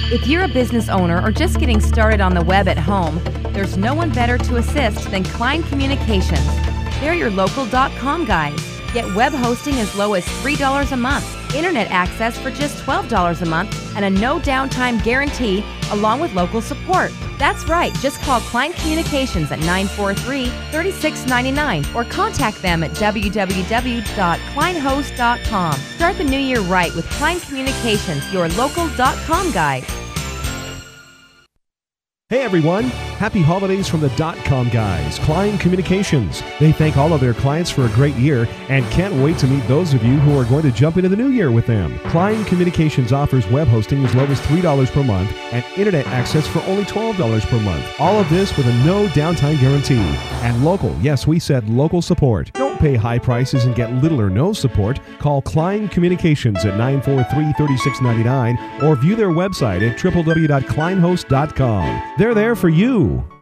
If you're a business owner or just getting started on the web at home, there's no one better to assist than Klein Communications. They're your local .com guys. Get web hosting as low as $3 a month, internet access for just $12 a month, and a no downtime guarantee along with local support. That's right, just call Klein Communications at 943-3699 or contact them at www.kleinhost.com. Start the new year right with Klein Communications, your local .com guys. Hey everyone, happy holidays from the .com guys, Klein Communications. They thank all of their clients for a great year and can't wait to meet those of you who are going to jump into the new year with them. Klein Communications offers web hosting as low as $3 per month and internet access for only $12 per month. All of this with a no downtime guarantee. And local, yes, we said local support. Don't pay high prices and get little or no support. Call Klein Communications at 943-3699 or view their website at www.kleinhost.com. They're there for you.